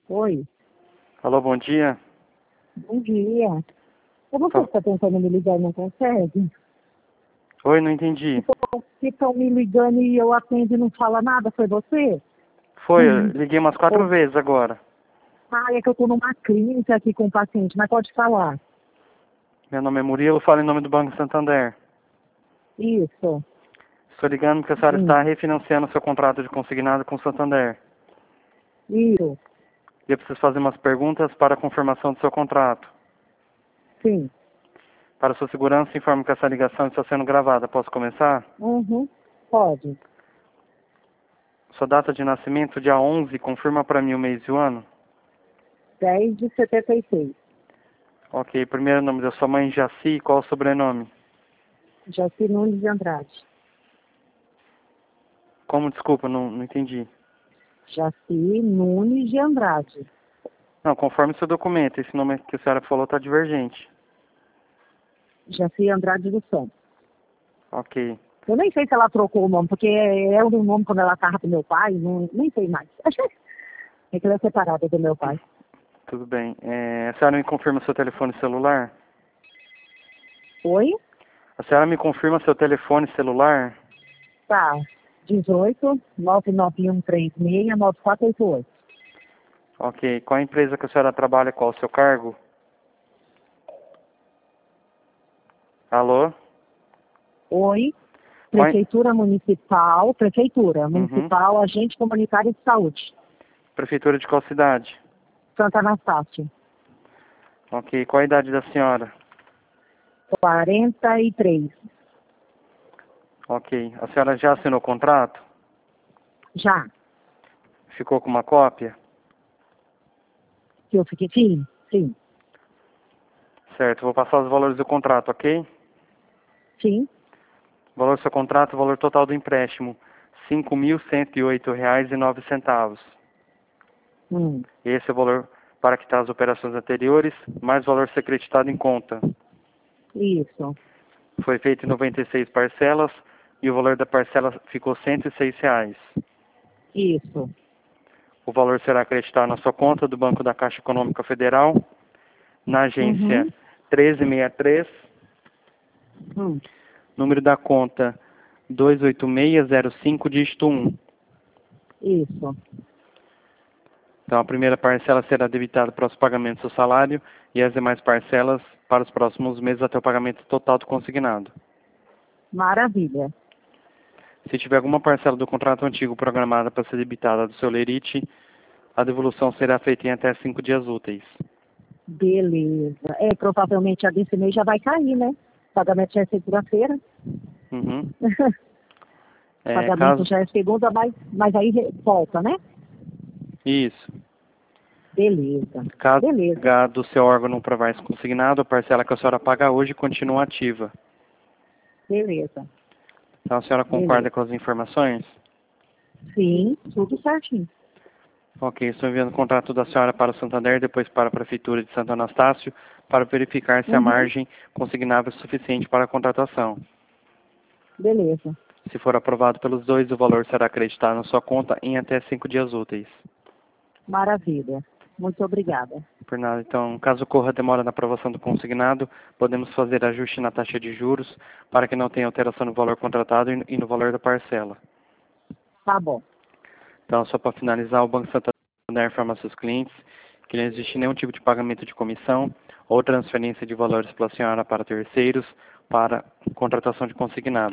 Oi, Alô, bom dia. bom dia. Eu não sei se está tentando me ligar e não consegue. Oi, não entendi. Ficam me ligando e eu atendo e não fala nada, foi você? Foi, eu liguei umas 4 Ô, vezes agora. é que eu estou numa clínica aqui com o paciente, mas pode falar. Meu nome é Murilo, falo em nome do Banco Santander. Isso. Estou ligando porque a senhora Hum, está refinanciando seu contrato de consignado com o Santander. isso. E eu preciso fazer umas perguntas para a confirmação do seu contrato. Sim. Para sua segurança, informo que essa ligação está sendo gravada. Posso começar? Uhum. Pode. Sua data de nascimento, dia 11, confirma para mim o mês e o ano. 10 de 76. Ok, primeiro nome da sua mãe, Jaci, qual o sobrenome? Jaci Nunes de Andrade. Como, desculpa, não entendi. Jaci Nunes de Andrade. Não, conforme seu documento, esse nome que a senhora falou está divergente. Jaci Andrade do Santos. Ok. Eu nem sei se ela trocou o nome, porque era o nome quando ela estava com meu pai, nem sei mais. É que ela é separada do meu pai. Tudo bem. A senhora me confirma seu telefone celular? Oi? A senhora me confirma seu telefone celular? Tá. 18 991369488. Ok. Qual a empresa que a senhora trabalha? Qual o seu cargo? Alô? Oi? Qual a... Prefeitura Uhum. Municipal, Agente Comunitário de Saúde. Prefeitura de qual cidade? Santa Anastácio. Ok. Qual a idade da senhora? 43. Ok. A senhora já assinou o contrato? Já. Ficou com uma cópia? Que eu fiquei. Sim, sim. Certo. Vou passar os valores do contrato, ok? Sim. O valor do seu contrato, o valor total do empréstimo, R$ 5.108,09. Hum. Esse é o valor para quitar as operações anteriores, mais o valor ser creditado em conta. Isso. Foi feito em 96 parcelas e o valor da parcela ficou R$ 106. Isso. O valor será acreditado na sua conta do Banco da Caixa Econômica Federal, na agência Uhum. 1363, Hum. número da conta 28605, dígito 1. Isso. Então, a primeira parcela será debitada para os pagamentos do salário e as demais parcelas para os próximos meses até o pagamento total do consignado. Maravilha. Se tiver alguma parcela do contrato antigo programada para ser debitada do seu lerite, a devolução será feita em até 5 dias úteis. Beleza. Provavelmente a desse mês já vai cair, né? Pagamento já é segunda-feira. Uhum. Pagamento Caso... já é segunda, mas aí volta, né? Isso. Beleza. Caso Beleza. do seu órgão não provar esse consignado, a parcela que a senhora paga hoje continua ativa. Beleza. Então, a senhora concorda Beleza. com as informações? Sim, tudo certinho. Ok, estou enviando o contrato da senhora para o Santander, depois para a Prefeitura de Santo Anastácio, para verificar se a Uhum. margem consignável é suficiente para a contratação. Beleza. Se for aprovado pelos dois, o valor será acreditado na sua conta em até 5 dias úteis. Maravilha. Muito obrigada. Por nada. Então, caso ocorra demora na aprovação do consignado, podemos fazer ajuste na taxa de juros para que não tenha alteração no valor contratado e no valor da parcela. Tá bom. Então, só para finalizar, o Banco Santander informa aos seus clientes que não existe nenhum tipo de pagamento de comissão ou transferência de valores pela senhora para terceiros para contratação de consignado.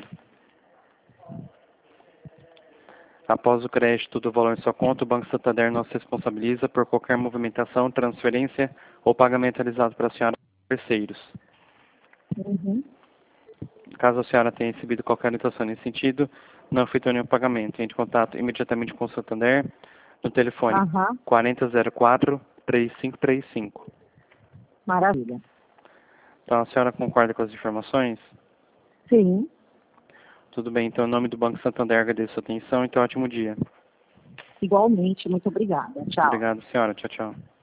Após o crédito do valor em sua conta, o Banco Santander não se responsabiliza por qualquer movimentação, transferência ou pagamento realizado para a senhora para terceiros. Uhum. Caso a senhora tenha recebido qualquer orientação nesse sentido, não efetuou nenhum pagamento. Entre em contato imediatamente com o Santander no telefone Aham. 4004-3535. Maravilha. Então, a senhora concorda com as informações? Sim. Tudo bem, então, em nome do Banco Santander, agradeço a sua atenção e tenha um ótimo dia. Igualmente. Muito obrigada. Tchau. Obrigado, senhora. Tchau, tchau.